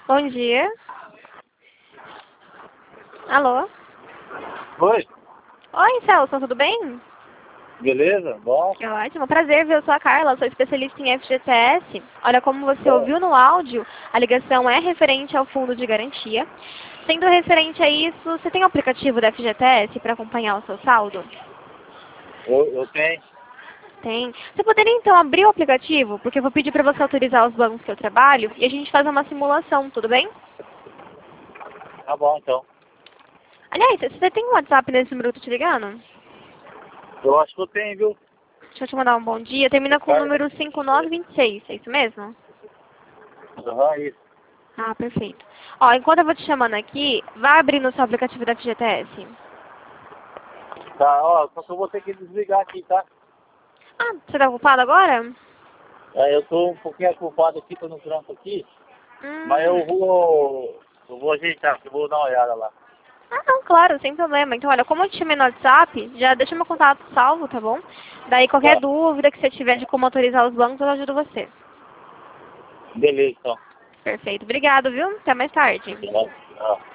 Bom dia. Alô? Oi, Oi, Celso, tudo bem? beleza? Bom? Que ótimo, prazer, viu? Eu sou a Carla, sou especialista em FGTS. Olha, como você Bom, ouviu no áudio, a ligação é referente ao fundo de garantia. Sendo referente a isso, você tem o aplicativo da FGTS para acompanhar o seu saldo? eu tenho. Tem. Você poderia então abrir o aplicativo, porque eu vou pedir para você autorizar os bancos que eu trabalho e a gente faz uma simulação, tudo bem? Tá bom, então. Aliás, você tem um WhatsApp nesse número que eu tô te ligando? Eu acho que eu tenho, viu? Deixa eu te mandar um bom dia. Termina com o número 5926, é isso mesmo? Isso. Ah, perfeito. Ó, enquanto eu vou te chamando aqui, vai abrir no seu aplicativo da FGTS. Tá, ó, só que eu vou ter que desligar aqui, tá? Ah, você tá ocupado agora? Eu tô um pouquinho ocupado aqui, tô no trampo aqui, mas Hum. eu vou ajeitar, eu vou dar uma olhada lá. Ah, não, claro, sem problema. Então, olha, como eu te chamei no WhatsApp, já deixa meu contato salvo, tá bom? Daí, qualquer Tá, dúvida que você tiver de como autorizar os bancos, eu ajudo você. beleza, então. Perfeito. Obrigado, viu? Até mais tarde. Tá.